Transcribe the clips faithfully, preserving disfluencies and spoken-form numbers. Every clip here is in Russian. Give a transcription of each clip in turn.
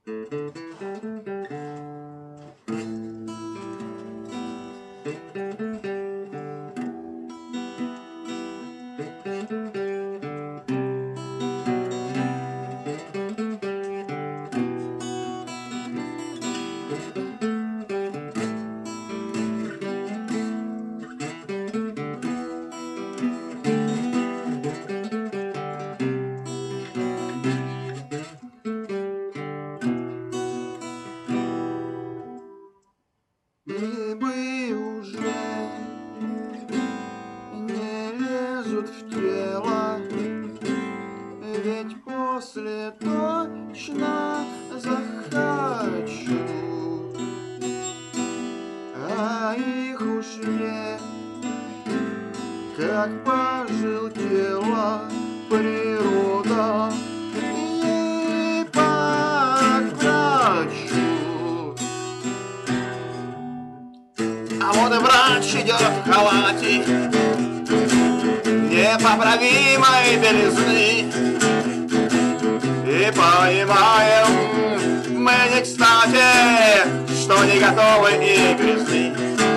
Грибы уже не лезут в тело, ведь после точно захочу, а их уж нет, как пожелтела природа, и подврачу. А вот и врач идет в халате непоправимой белизны, и понимаем мы не кстати, что не готовы и грязны.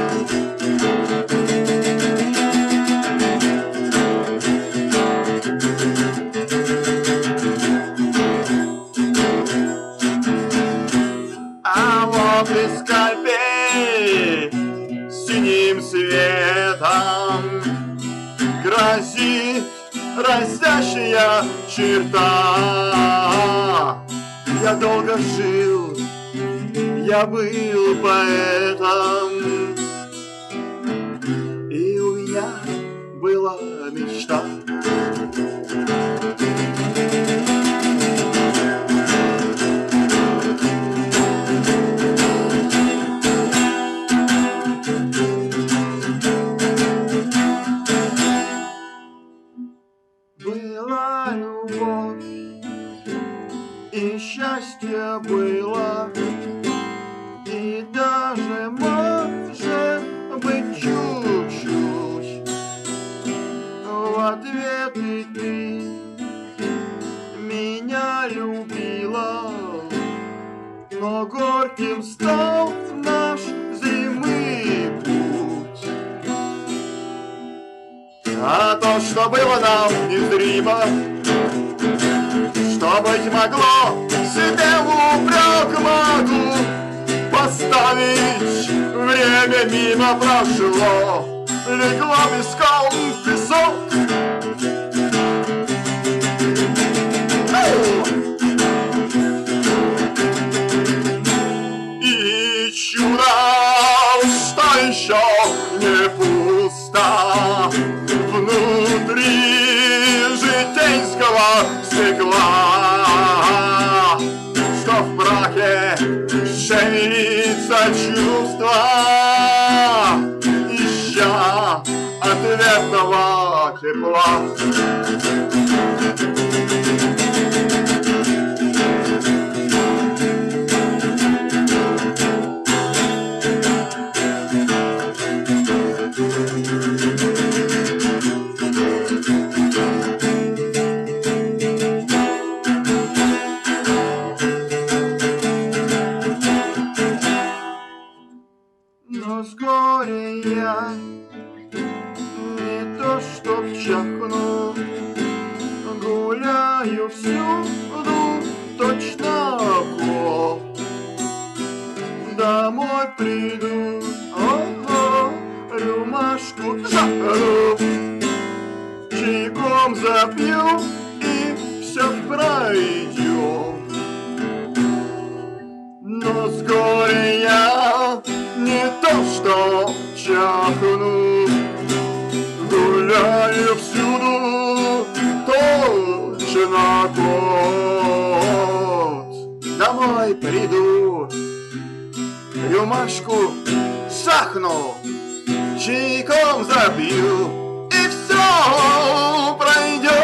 А вот и скальпель синим светом грозит разящая черта. Я долго жил, я был поэтом, и у меня была мечта. Была любовь, и счастье было, и даже, может быть, чуть-чуть. В ответ и ты меня любила, но горьким стал наш зримый путь. А то, что было нам незримо, что, быть могло, себе в упрек могу поставить. Время мимо прошло, легло песком в песок. И чудо, что еще не пусто внутри житейского стекла, что в прахе шевелится чувство, ища ответного тепла. Но с горя я не то чтоб чахну, гуляю всюду точно кот. Домой приду, ого, рюмашку жару, чайком запью, и все пройдет. Но с горя я не то что чахну, гуляю всюду точно кот. Домой приду, рюмашку сахну, чайком забью, и все пройдет.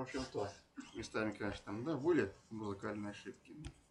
общем-то. Местами, конечно, там, да, были музыкальные ошибки.